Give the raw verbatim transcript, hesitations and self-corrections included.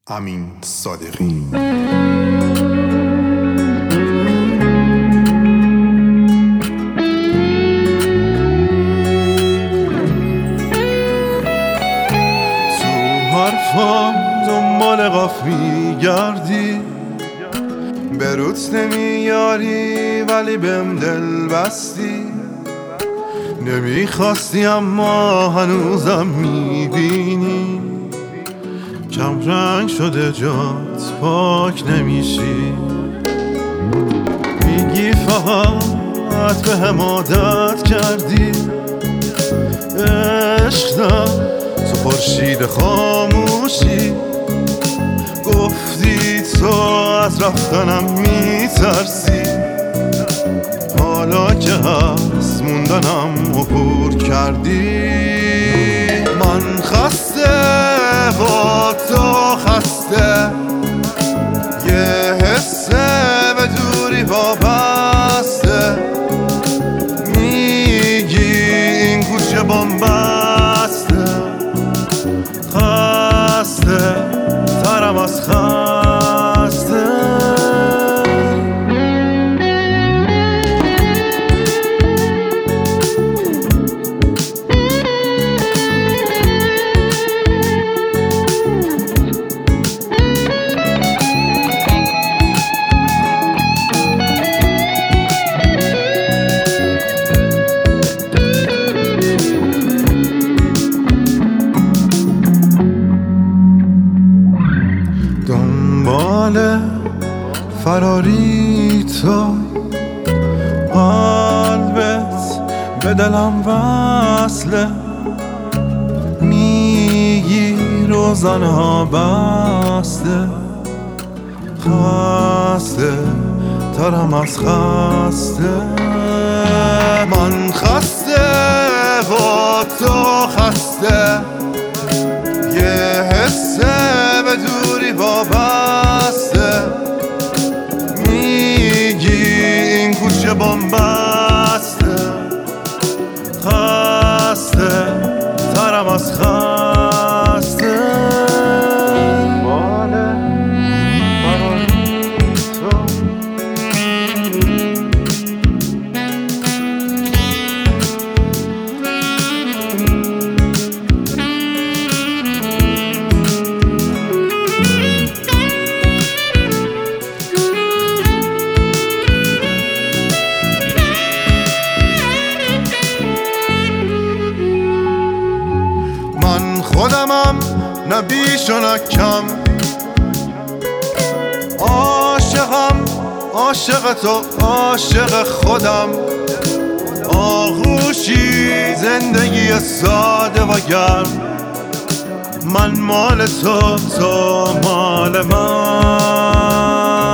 امین صادقی. حرفام دنبال قاف میگردی، به روت نمیاری ولی بهم دل بستی. نمیخواستی اما هنوزم میبینی، کم رنگ شده جات پاک نمیشی. میگی فقط به هم عادت کردی، عشقم تو خورشید خاموشی. گفتی تو از رفتنم میترسی، حالا که هست موندنم عبور کردی. من خسته با تو خسته، یه حسه به دوری وابسته. میگی این کوچه بامبسته، خسته ترم از خسته. دنبال فراری تو، قلبت به دلم وصله. میگی روزنها بسته، خسته ترم از خسته. من خسته با تو خسته، یه حسه به دوری وابسته. میگی این کوچه بامبسته، خسته ترم از خسته. باله فراری تو، خودمم نه بیش و نه کم. عاشقم عاشق تو، عاشق خودم. آغوشی زندگی ساده و گرم، من مال تو، تو مال من.